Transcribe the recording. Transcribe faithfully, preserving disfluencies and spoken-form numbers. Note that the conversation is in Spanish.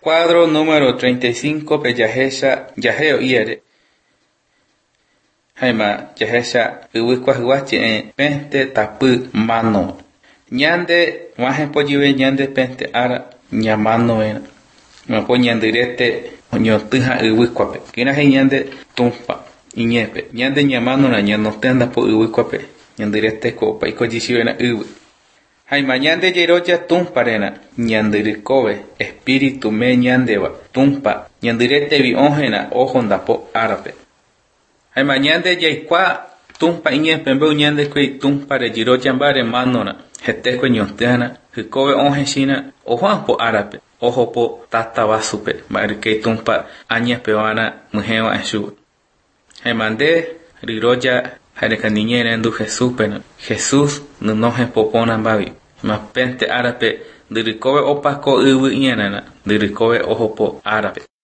Cuadro número treinta y cinco pe yahesha yaheo iere. Haima yahesha uwikwa huachi en pente tapu mano. Ñande wajen poyive ñande pente ara ñamano en. Mapo ñandirete ñotuja uwikwape. Kina he ñande tumpa iñepe. Ñande ñamano na ñanotenda po uwikwape. Ñandirete ko paiko jishivena uwi. Haima ñande yeroya tumpa rena ñandirikobe espíritu me ñandeva tumpa ñandirete vi ojena ojo ndapo árape. Haima ñande yaikwa tumpa iñepe mbeu ñande kwe tumpa re yeroya mbare manona jete kwe ñontena hikobe oje shina ojo po árape ojo po tata basupe marike tumpa añepe wana mujewa eshu. Haima de riroya Hareka niñera endu Jesús pena. Jesús no noje popona babi. Ma pente árape dirikobe opako ubu ñenana. Dirikobe ojo po árape.